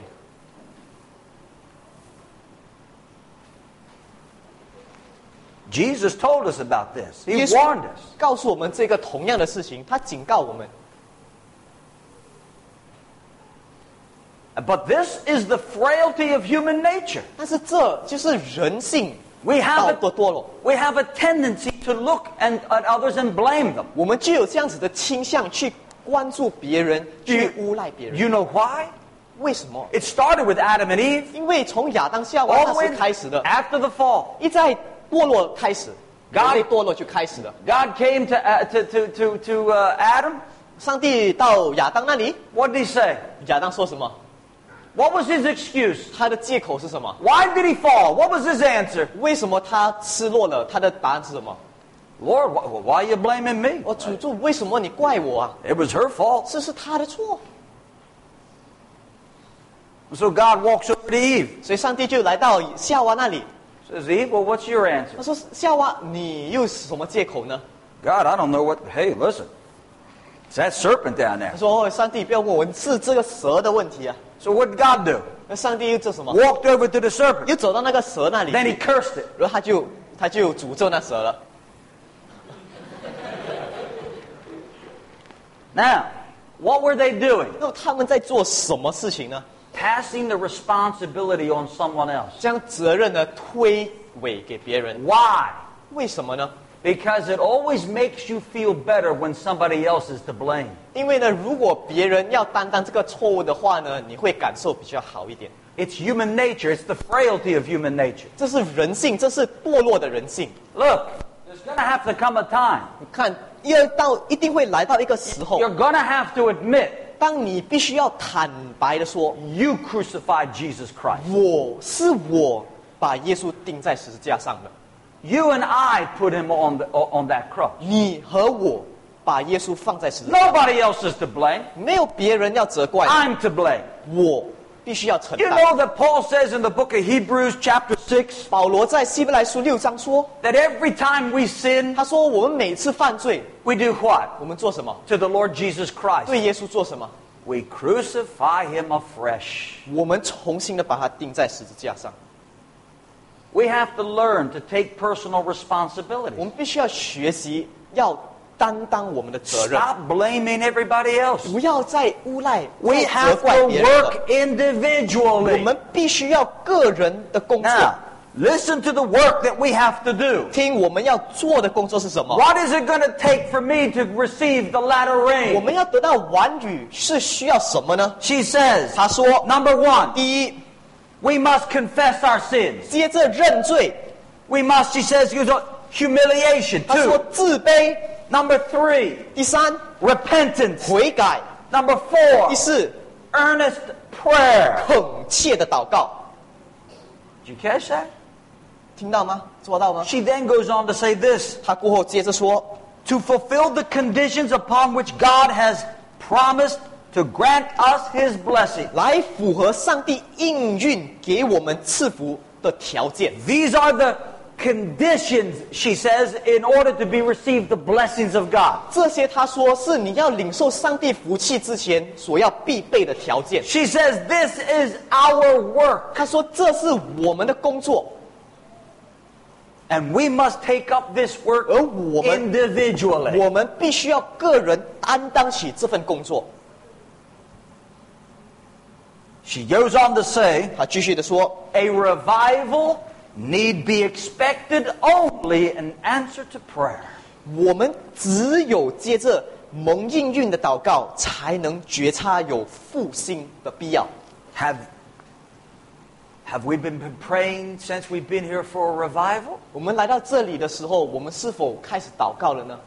Jesus told us about this. He 耶 warned 稣 us. 告诉我们这个同样的事情，他警告我们。 But this is the frailty of human nature. 但是这就是人性 We have 道 a, 的堕落， we have a tendency to look at others and blame them. 我们就有这样子的倾向去关注别人， Do you- 去诬赖别人。 You know why? 为什么？ It started with Adam and Eve, 因为从亚当夏娃 all 那 the 时 way 开始的， after the fall. 一在堕落开始， God- 人类堕落就开始了。 God came to Adam. 上帝到亚当那里， What did he say? 亚当说什么？ What was his excuse? 他的借口是什么？ Why did he fall? What was his answer? 为什么他失落了？他的答案是什么？ Lord, why are you blaming me? 我主，为什么你怪我啊？ It was her fault. 这是他的错。 So God walks over to Eve. 所以上帝就来到夏娃那里， Says, Eve, well, what's your 他 answer? 说：“夏娃，你又是什么借口呢 God, I don't know what. Hey, listen. It's that serpent down？” there. 他说：“哦，上帝不要问我，是这个蛇的问题啊。 So what did God do? ” 那上帝又做什么？ Walked over to the serpent. 又走到那个蛇那里 Then he 去， cursed it. 然后他就诅咒那蛇了。 Now, what were they doing? 那么他们在做什么事情呢？ Passing the responsibility on someone else. 将责任呢推诿给别人。 Why? 为什么呢？ Because it always makes you feel better when somebody else is to blame. 因为呢，如果别人要担当这个错误的话呢，你会感受比较好一点。 It's human nature. It's the frailty of human nature. 这是人性，这是堕落的人性。 Look, there's going to have to come a time. 你看，一定会来到一个时候， You're going to have to admit 当你必须要坦白的说， you crucified Jesus Christ. 我把耶稣钉在十字架上的， You and I put him on that cross. 你和我把耶稣放在十字架， Nobody else is to blame. 没有别人要责怪， I'm to blame. 我必须要承 You 担。 know that Paul says in the book of Hebrews chapter 6 保罗在希伯来书6章说， that every time we sin, 他说我们每次犯罪， we do what? 我们做什么？ To the Lord Jesus Christ. 对耶稣做什么？ We crucify him afresh. 我们重新的把他钉在十字架上。 We have to learn to take personal 我 responsibility. 们必须要学习，要担当我们的责任， Stop blaming everybody else. 不要再诬赖、 We 再责 have 怪 to 别人了。 work 我 individually. 们必须要个人的工作。 Now, listen to the work that we have to do. 听我们要做的工作是什么？ What is it going to take for me to receive the latter 我 rain? 们要得到完语是需要什么呢？ She says, 他说， number one, 第一， we must confess our sins. 接着认罪。 We must, she says, use humiliation. 他说 Two. 自卑。 Number three, 第三， repentance. 悔改。 Number four, 第四， earnest prayer. 恳切的祷告。 Did you catch that? 听到吗？做到吗？ She then goes on to say this. 他过后接着说， To fulfill the conditions upon which God has promised to grant us His blessing. 来符合上帝应运给我们赐福的条件。 These are the conditions, she says, in order to be received the blessings of God. 这些他说是你要领受上帝福气之前所要必备的条件。 She says, this is our work, 他说这是我们的工作， and we must take up this work 而我们 individually. 我们必须要个人担当起这份工作。 She goes on to say, 他继续的说， a revival need be expected only in answer to prayer. 我们只有接着蒙应运的祷告，才能觉察有复兴的必要。 Have we been praying since we've been here for a revival? 我们来到这里的时候，我们是否开始祷告了呢？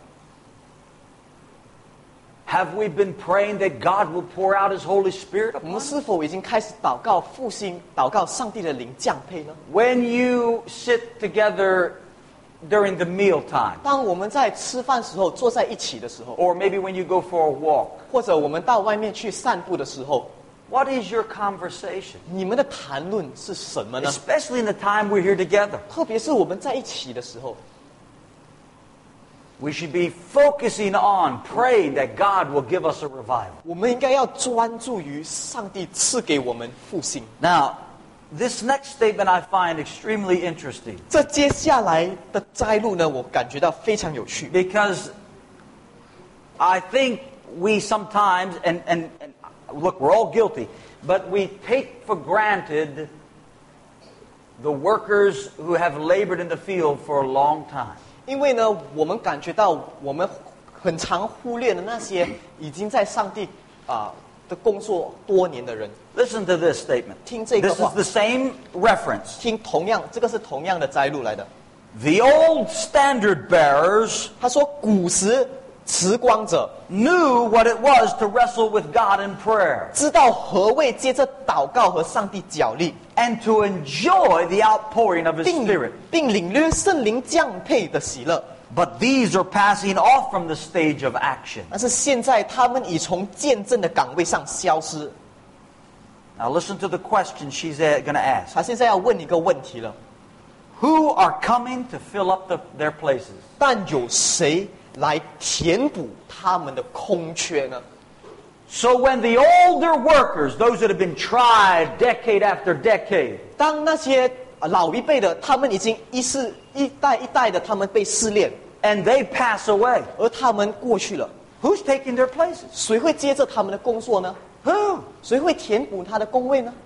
Have we been praying that God will pour out His Holy Spirit 我 upon 们 us? 是否已经开始祷告复兴、祷告上帝的灵降配呢？ When you sit together during the meal time, 当我们在吃饭时候坐在一起的时候， or maybe when you go for a walk, 或者我们到外面去散步的时候， what is your conversation? 你们的谈论是什么呢？ Especially in the time we're here together. 特别是我们在一起的时候， We should be focusing on praying that God will give us a revival. 我们应该要专注于上帝赐给我们复兴。 Now, this next statement I find extremely interesting 这接下来的摘录呢，我感觉到非常有趣， because I think we sometimes, and look, we're all guilty, but we take for granted the workers who have labored in the field for a long time. 因为呢，我们感觉到我们很常忽略了那些已经在上帝的工作多年的人。 Listen to this statement. 听这个 This 话。 is the same reference. 听这个是同样的摘录来的。 The old standard bearers 他说，古时持光者 knew what it was to wrestle with God in prayer 知道何谓接着祷告和上帝角力， and to enjoy the outpouring of His 并 Spirit. 领略圣灵降配的喜乐。 But these are passing off from the stage of action. 但是现在他们已从见证的岗位上消失。 Now listen to the question she's going to ask. 他现在要问一个问题了： Who are coming to fill up their places? 但有谁来填补他们的空缺呢？ So when the older workers, those that have been tried decade after decade, 当那些老一辈的，他们已经一代一代的，他们被试炼， and they pass away, 而他们过去了， who's taking their places? 谁会接着他们的工作呢？ Who? 谁会填补他的工位呢？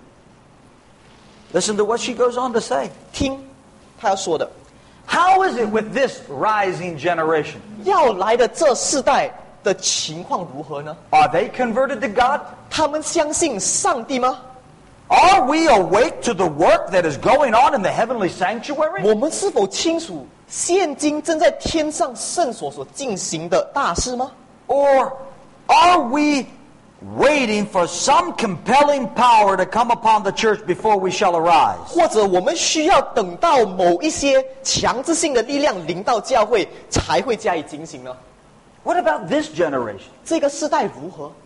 Listen to what she goes on to say. 听他要说的， How is it with this rising generation? 要来的这世代的情况如何呢？ Are they converted to God? 他们相信上帝吗？ Are we awake to the work that is going on in the heavenly sanctuary? 我们是否清楚现今正在天上圣所所进行的大事吗？ Or are we waiting for some compelling power to come upon the church before we shall arise? 或者我们需要等到某一些强制性的力量临到教会，才会加以警醒呢？ What about this generation? 这个世代如何？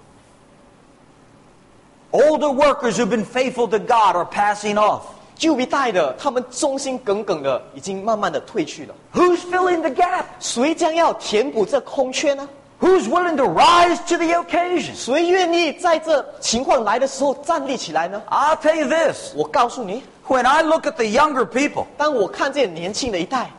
Older workers who've been faithful to God are passing off. 旧一代的，他们忠心耿耿的，已经慢慢的退去了。 Who's filling the gap? 谁将要填补这空缺呢？ Who's willing to rise to the occasion? 谁愿意在这情况来的时候站立起来呢？ I'll tell you this. 我告诉你， When I look at the younger people 当我看见年轻的一代，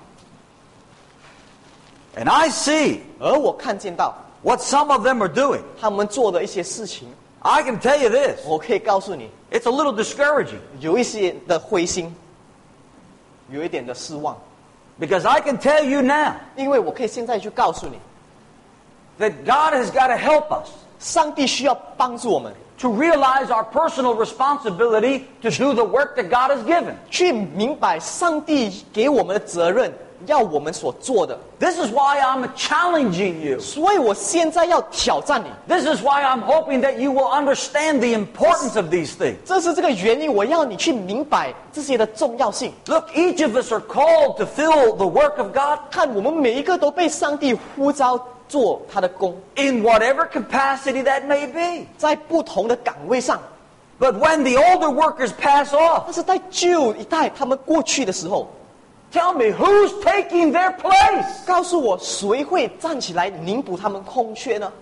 and I see 而我看见到 what some of them are doing, 他们做的一些事情， I can tell you this. 我可以告诉你， It's a little discouraging 有一些的灰心，有一点的失望， because I can tell you now 因为我可以现在去告诉你， that God has got to help us 上帝需要帮助我们 to realize our personal responsibility to do the work that God has given. 去明白上帝给我们的责任，要我们所做的。 This is why I'm challenging you. 所以我现在要挑战你， This is why I'm hoping that you will understand the importance of these things. 这是这个原因，我要你去明白这些的重要性。 Look, each of us are called to fill the work of God. 看，我们每一个都被上帝呼召做他的工， in whatever capacity that may be. 在不同的岗位上。 But when the older workers pass off, 但是在旧一代他们过去的时候， tell me who's taking their place? 告诉我谁会站起来弥补他们空缺呢？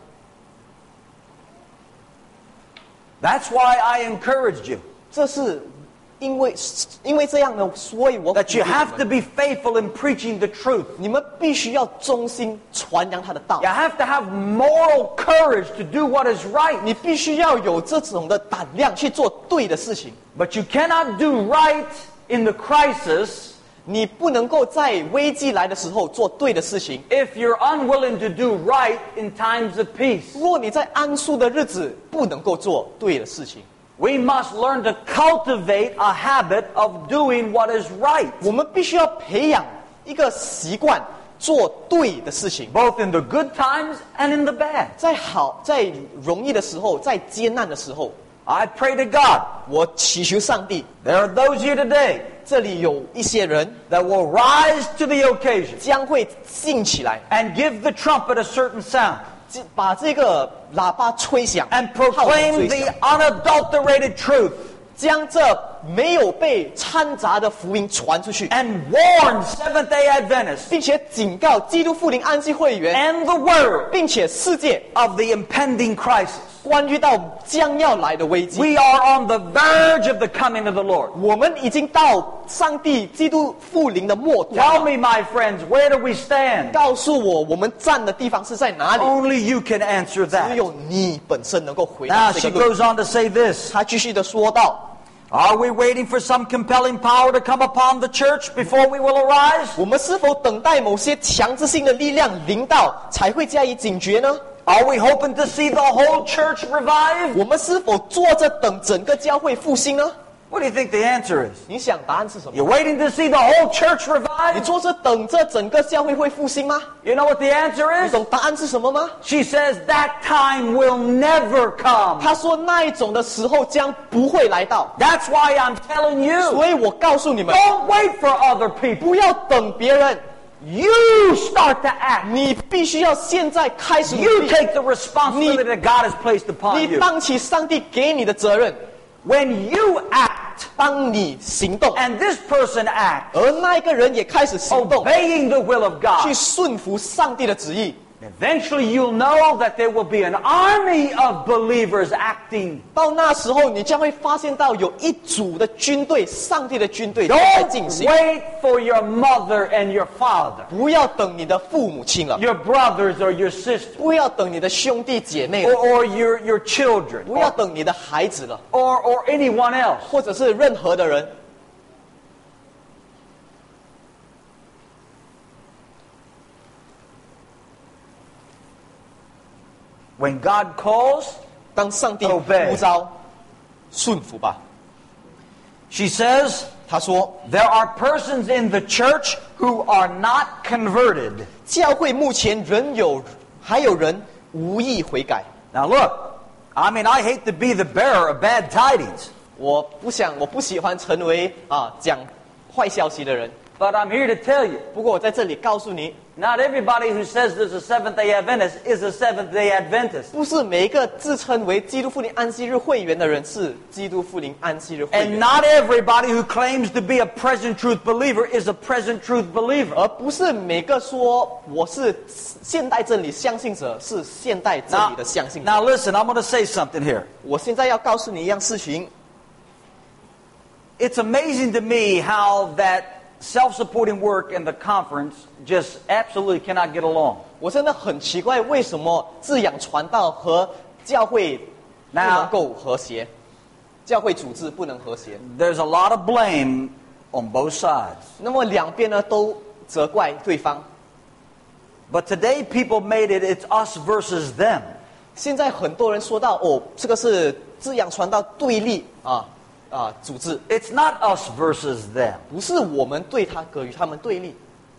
That's why I encouraged you 这是因为这样呢，所以我 that you 鼓励 have 你 to 们 be faithful in preaching the truth. 你们必须要忠心传扬他的道 You，have to have moral courage to do what is right. 你必须要有这种的胆量去做对的事情。 But you cannot do right in the crisis 你不能够在危机来的时候做对的事情。 if you're unwilling to do right in times of peace. 若你在安舒的日子不能够做对的事情， We must learn to cultivate a habit of doing what is right, 我们必须要培养一个习惯，做对的事情。 both in the good times and in the bad. 在容易的时候，在艰难的时候， I pray to God, 我祈求上帝， there are those here today 这里有一些人 that will rise to the occasion 将会兴起来， and give the trumpet a certain sound 把这个喇叭吹响 and 号筒 proclaim 吹 the 响， unadulterated truth 将这没有被掺杂的福音传出去， and warn Seventh-day Adventists 并且警告基督复临安息会员， and the world 并且世界 of the impending crisis. 关于到将要来的危机。 We are on the verge of the coming of the Lord. 我们已经到上帝基督复临的末 Tell 端了。 me, my friends, where do we stand? 告诉我，我们站的地方是在哪里？ Only you can answer 只 that. 有你本身能够回 Now 答这 she 个问 goes 题。 on to say this. 他继续的说道： Are we waiting for some compelling power to come upon the church before we will arise? 我们是否等待某些强制性的力量临到，才会加以警觉呢？ Are we hoping to see the whole church revive? 我们是否坐着等整个教会复兴呢？ What do you think the answer is? 你想答案是什么？ You're waiting to see the whole church 你 revive? 坐着等着整个教会会复兴吗？ You know what the answer 你 is? 懂答案是什么吗？ She says that time will never come. 他说那一种的时候将不会来到， That's why I'm telling you, 所以我告诉你们， don't wait for other people. 不要等别人， You start to act. 你必须要现在开始努 You 力， take the responsibility that God has placed upon 你 you. 担起上帝给你的责任。 When you act 当你行动， and this person acts, 而那一个人也开始行动， obeying the will of 去 God, 顺服上帝的旨意， eventually you'll know that there will be an army of believers acting. 到那时候你将会发现到有一组的军队，上帝的军队在 Don't 进行。 wait for your mother and your father, 不要等你的父母亲了， your brothers or your sisters, 不要等你的兄弟姐妹了， or your children, 不要等你的孩子了， or anyone else. 或者是任何的人。 When God calls, 当上帝 Obey 呼召，顺服吧。 she says, 他说， there are persons in the church who are not converted. 教会目前还有人无意悔改。 Now look, I mean, I hate to be the bearer of bad tidings, 我不喜欢成为讲坏消息的人。 but I'm here to tell you, 不过我在这里告诉你， not everybody who says there's a Seventh-day Adventist is a Seventh-day Adventist. 不是每一个自称为基督复临安息日会员的人是基督复临安息日会 And 员， not everybody who claims to be a present truth believer is a present truth believer. 而不是每个说我是现代真理相信者是现代真理的相信者。 Now listen, I'm going to say something here. 我现在要告诉你一样事情， It's amazing to me how that self-supporting work and the conference just absolutely cannot get along. 我真的很奇怪，为什么自养传道和教会不能够和谐，教会组织不能和谐？ There's a lot of blame on both sides. 那么两边呢都责怪对方。 But today people made it, it's us versus them. 现在很多人说到这个是自养传道对立组织， It's not us versus them. 不是我们对他与他们对立。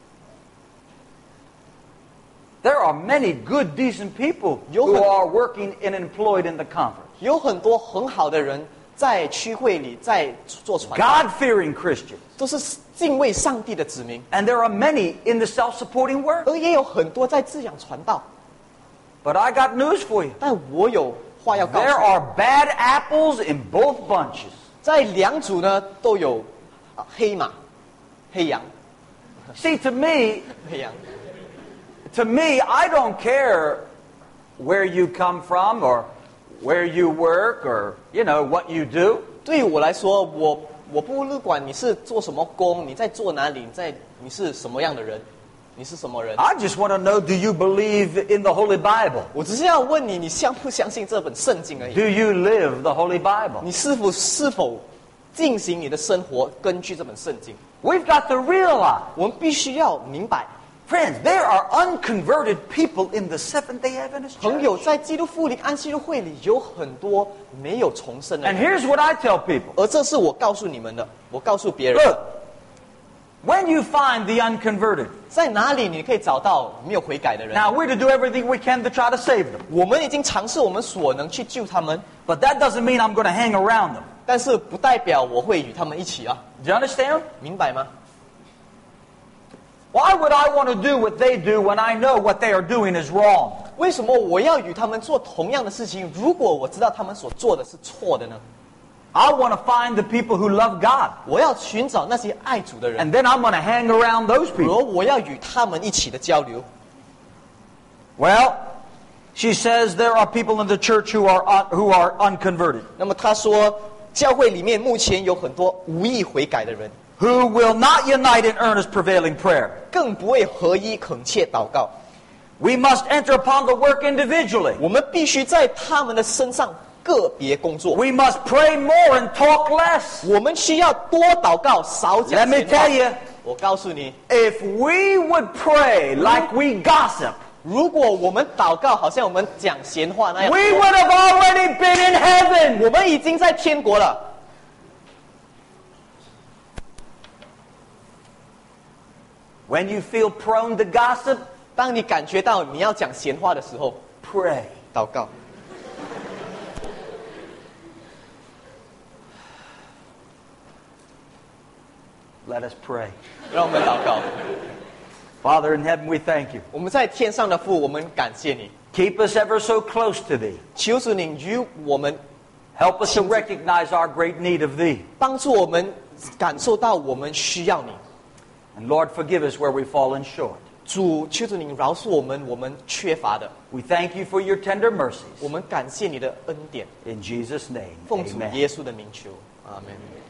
There are many good, decent people who 有很- are working and employed in the conference. 有很多很好的人在区会里在做传道， God-fearing Christians. 都是敬畏上帝的子民， And there are many in the self-supporting work. 而也有很多在自养传道。 But I got news for you. 但我有话要告诉 There 你， are bad apples in both bunches. 在两组呢都有黑马、黑羊、 See, to me, 黑羊。 I don't care where you come from or where you work or, what you do. 对于我来说，我不管你是做什么工，你在做哪里，你是什么样的人，你是什么人。 I just want to know, do you believe in the Holy Bible? 我只是要问你，你相不相信这本圣经而已？ Do you live the Holy Bible? 你是否进行你的生活根据这本圣经？ We've got to realize, 我们必须要明白， friends, there are unconverted people in the Seventh-day Adventist 朋友 church. 在基督复临安息日会里有很多没有重生的 And 人， here's what I tell people. 而这是我告诉你们的，我告诉别人 Look, when you find the unconverted, 在哪里你可以找到没有悔改的人。 now we're to do everything we can to try to save them. 我们已经尝试我们所能去救他们， But that doesn't mean I'm going to hang around them. 但是不代表我会与他们一起啊， Do you understand? 明白吗？ Why would I want to do what they do when I know what they are doing is wrong? 为什么我要与他们做同样的事情？如果我知道他们所做的是错的呢？ I want to find the people who love God. 我要寻找那些爱主的人， And then I'm going to hang around those 而 people. 我要与他们一起的交流。 Well, she says there are people in the church who are unconverted, 那么他说，教会里面目前有很多无意悔改的人， who will not unite in earnest prevailing prayer. 更不会合一恳切祷告。 We must enter upon the work individually. 我们必须在他们的身上个别工作。 We must pray more and talk less. 我们需要多祷告，少讲 Let me 闲话 tell you, 我告诉你， if we would pray like we gossip, 如果我们祷告好像我们讲闲话那样， we would have already been in heaven. 我们已经在天国了。 When you feel prone to gossip, 当你感觉到你要讲闲话的时候， pray. 祷告。 Let us pray. 让我们祷告。 Father in heaven, we thank you. 我们在天上的父，我们感谢你， Keep us ever so close to thee. 求主你与我们 Help us to recognize our great need of thee. 帮助我们感受到我们需要你。 And Lord, forgive us where we've fallen short. 主，求主你饶恕我们，我们缺乏的。 We thank you for your tender mercies. 我们感谢你的恩典， In Jesus' name, 奉主 amen. 耶稣的名求，阿门。